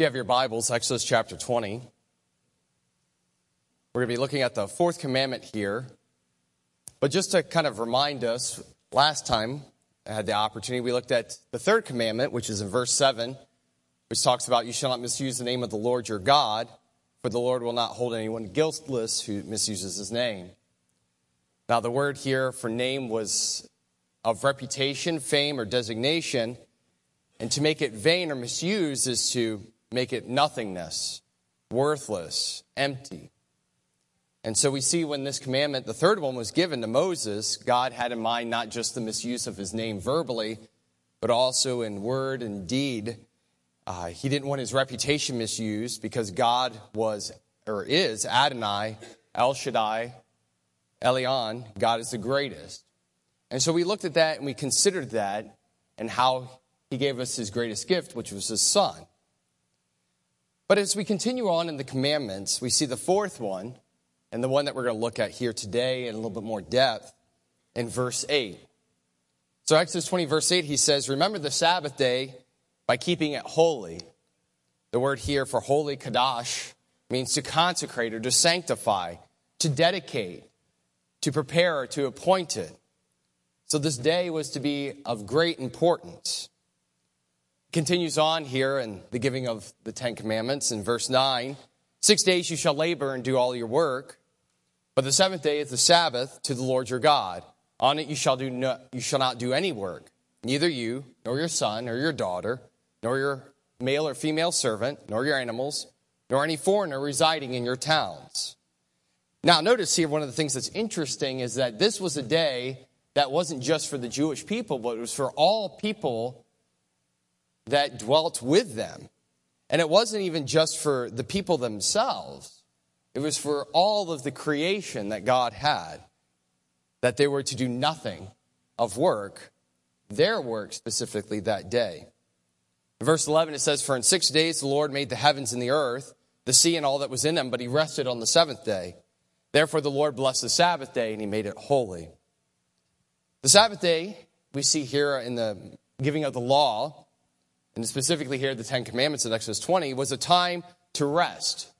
you have your Bibles, Exodus chapter 20. We're going to be looking at the fourth commandment here. But just to kind of remind us, last time I had the opportunity, we looked at the third commandment, which is in verse 7, which talks about you shall not misuse the name of the Lord your God, for the Lord will not hold anyone guiltless who misuses his name. Now, the word here for name was of reputation, fame, or designation. And to make it vain or misused is to make it nothingness, worthless, empty. And so we see when this commandment, the third one, was given to Moses, God had in mind not just the misuse of his name verbally, but also in word and deed. He didn't want his reputation misused because God was, or is, Adonai, El Shaddai, Elyon. God is the greatest. And so we looked at that and we considered that and how he gave us his greatest gift, which was his son. But as we continue on in the commandments, we see the fourth one, and the one that we're going to look at here today in a little bit more depth, in verse 8. So Exodus 20, verse 8, he says, remember the Sabbath day by keeping it holy. The word here for holy, kadash, means to consecrate or to sanctify, to dedicate, to prepare or to appoint it. So this day was to be of great importance. Continues on here in the giving of the Ten Commandments in verse 9. 6 days you shall labor and do all your work, but the seventh day is the Sabbath to the Lord your God. On it you shall not do any work, neither you, nor your son, or your daughter, nor your male or female servant, nor your animals, nor any foreigner residing in your towns. Now notice here one of the things that's interesting is that this was a day that wasn't just for the Jewish people, but it was for all people that dwelt with them. And it wasn't even just for the people themselves. It was for all of the creation that God had, that they were to do nothing of work, their work specifically that day. In verse 11 it says, for in 6 days the Lord made the heavens and the earth, the sea and all that was in them, but he rested on the seventh day. Therefore the Lord blessed the Sabbath day and he made it holy. The Sabbath day we see here in the giving of the law, and specifically here the Ten Commandments in Exodus 20, was a time to rest.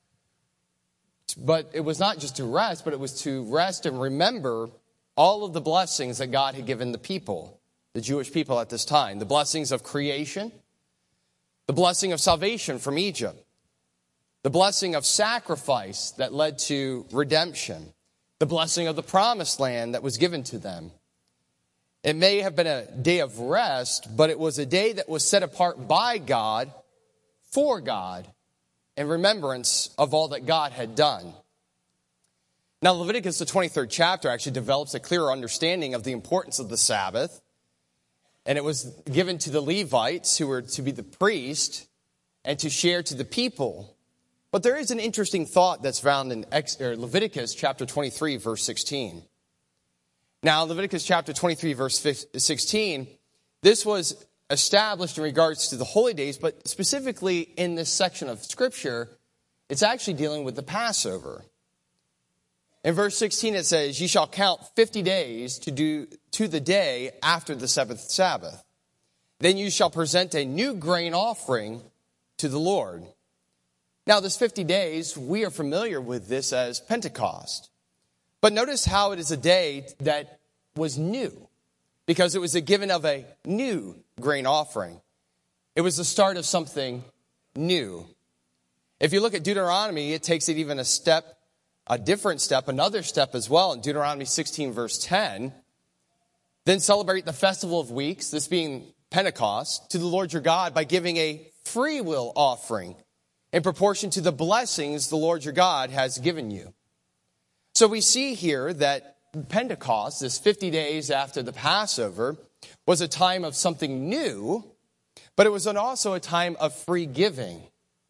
But it was not just to rest, but it was to rest and remember all of the blessings that God had given the people, the Jewish people at this time. The blessings of creation, the blessing of salvation from Egypt, the blessing of sacrifice that led to redemption, the blessing of the promised land that was given to them. It may have been a day of rest, but it was a day that was set apart by God, for God, in remembrance of all that God had done. Now, Leviticus, the 23rd chapter, actually develops a clearer understanding of the importance of the Sabbath. And it was given to the Levites, who were to be the priest, and to share to the people. But there is an interesting thought that's found in Leviticus chapter 23, verse 16. Now, Leviticus chapter 23, verse 16, this was established in regards to the holy days, but specifically in this section of Scripture, it's actually dealing with the Passover. In verse 16, it says, ye shall count 50 days to the day after the seventh Sabbath. Then you shall present a new grain offering to the Lord. Now, this 50 days, we are familiar with this as Pentecost. But notice how it is a day that was new, because it was a giving of a new grain offering. It was the start of something new. If you look at Deuteronomy, it takes it even a different step, another step as well. In Deuteronomy 16, verse 10, then celebrate the festival of weeks, this being Pentecost, to the Lord your God by giving a free will offering in proportion to the blessings the Lord your God has given you. So we see here that Pentecost, this 50 days after the Passover, was a time of something new, but it was also a time of free giving.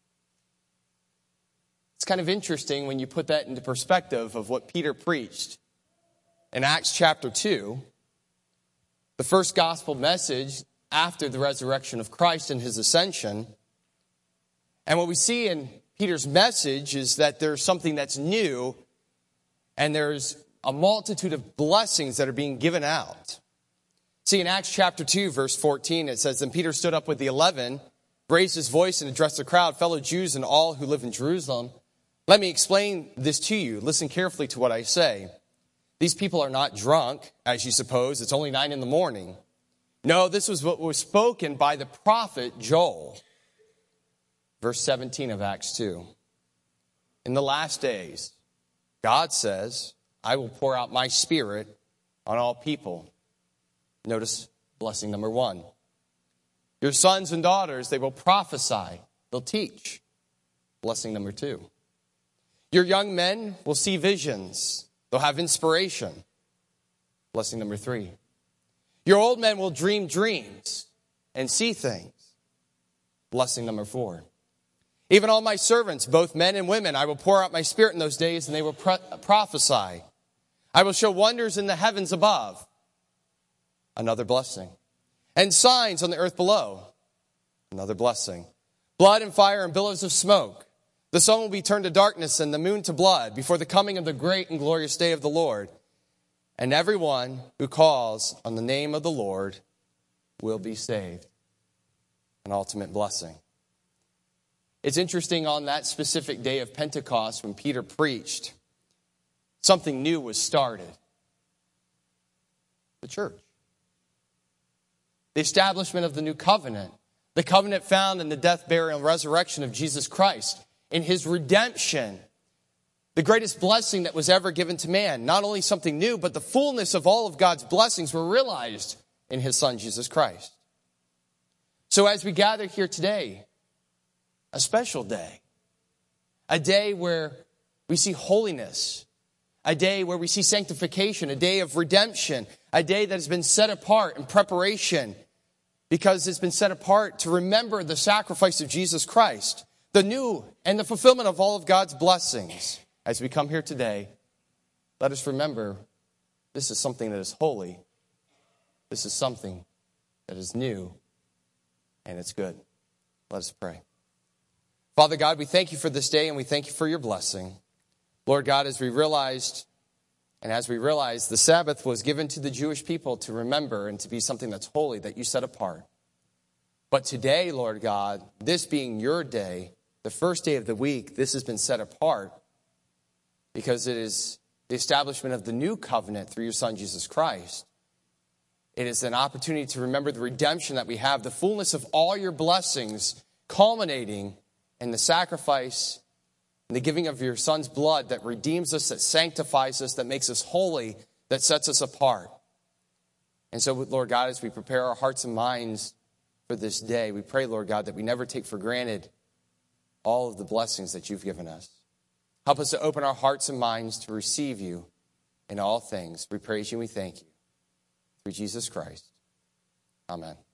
It's kind of interesting when you put that into perspective of what Peter preached in Acts chapter 2, the first gospel message after the resurrection of Christ and his ascension. And what we see in Peter's message is that there's something that's new, and there's a multitude of blessings that are being given out. See, in Acts chapter 2, verse 14, it says, then Peter stood up with the 11, raised his voice and addressed the crowd, "Fellow Jews and all who live in Jerusalem, let me explain this to you. Listen carefully to what I say. These people are not drunk, as you suppose. It's only 9 a.m. No, this was what was spoken by the prophet Joel." Verse 17 of Acts 2. "In the last days, God says, I will pour out my Spirit on all people." Notice blessing number 1. "Your sons and daughters, they will prophesy. They'll teach." Blessing number 2. "Your young men will see visions. They'll have inspiration." Blessing number 3. "Your old men will dream dreams and see things." Blessing number 4. "Even all my servants, both men and women, I will pour out my Spirit in those days, and they will prophesy. I will show wonders in the heavens above." Another blessing. "And signs on the earth below." Another blessing. "Blood and fire and billows of smoke. The sun will be turned to darkness and the moon to blood before the coming of the great and glorious day of the Lord. And everyone who calls on the name of the Lord will be saved." An ultimate blessing. It's interesting, on that specific day of Pentecost when Peter preached, something new was started. The church. The establishment of the new covenant. The covenant found in the death, burial, and resurrection of Jesus Christ. In his redemption. The greatest blessing that was ever given to man. Not only something new, but the fullness of all of God's blessings were realized in his Son, Jesus Christ. So as we gather here today, a special day. A day where we see holiness. A day where we see sanctification. A day of redemption. A day that has been set apart in preparation because it's been set apart to remember the sacrifice of Jesus Christ. The new and the fulfillment of all of God's blessings. As we come here today, let us remember this is something that is holy. This is something that is new and it's good. Let us pray. Father God, we thank you for this day and we thank you for your blessing. Lord God, as we realized the Sabbath was given to the Jewish people to remember and to be something that's holy, that you set apart. But today, Lord God, this being your day, the first day of the week, this has been set apart because it is the establishment of the new covenant through your Son, Jesus Christ. It is an opportunity to remember the redemption that we have, the fullness of all your blessings, culminating in the sacrifice and the giving of your Son's blood that redeems us, that sanctifies us, that makes us holy, that sets us apart. And so, Lord God, as we prepare our hearts and minds for this day, we pray, Lord God, that we never take for granted all of the blessings that you've given us. Help us to open our hearts and minds to receive you in all things. We praise you and we thank you. Through Jesus Christ. Amen.